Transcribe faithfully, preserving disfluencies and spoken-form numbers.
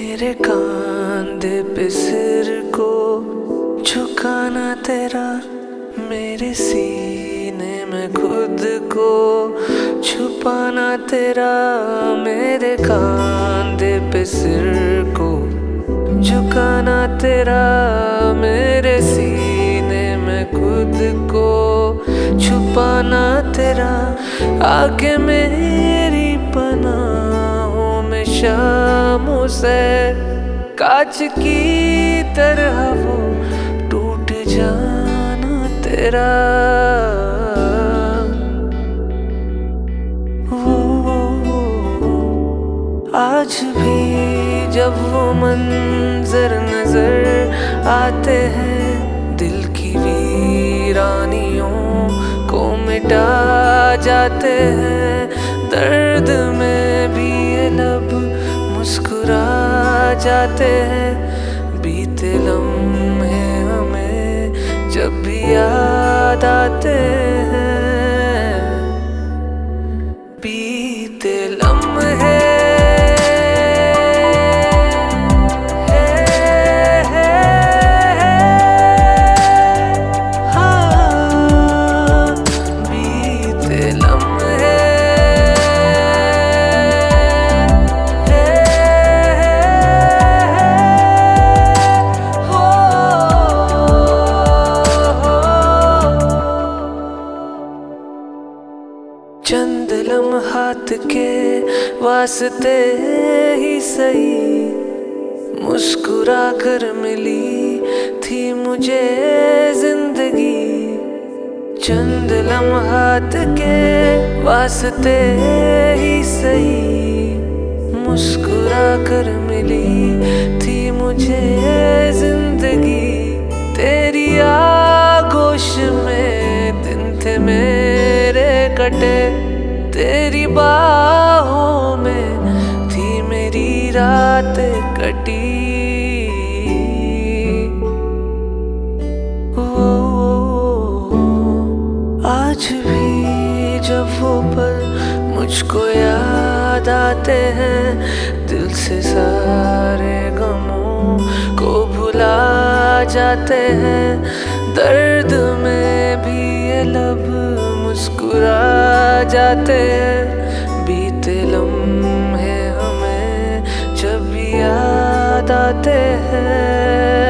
मेरे कांधे पे सिर को झुकाना तेरा, मेरे सीने में खुद को छुपाना तेरा। मेरे कांधे पे सिर को झुकाना तेरा, मेरे सीने में खुद को छुपाना तेरा। आके मेरी पनाहों में शामों से कांच की तरह वो टूट जाना तेरा। वो, वो, वो आज भी जब वो मंजर नजर आते हैं, दिल की वीरानियों को मिटा जाते हैं। दर्द में भी ये लब मुस्कुरा जाते हैं। बीते लम्हे हमें जब भी याद आते हैं, बीते लम्हे चंद लम्हात के वास्ते ही सही मुस्कुरा कर मिली थी मुझे जिंदगी। चंद लम्हात के वास्ते ही सही मुस्कुरा कर मिली थी मुझे जिंदगी। तेरी आगोश में दिन थे मेरे कटे, तेरी बाहों में थी मेरी रात कटी। वो, आज भी जब वो पल मुझको याद आते हैं, दिल से सारे गमों को भुला जाते हैं। दर्द में भी ये लब मुस्कुरा जाते हैं। बीते लम्हे हमें जब याद आते हैं।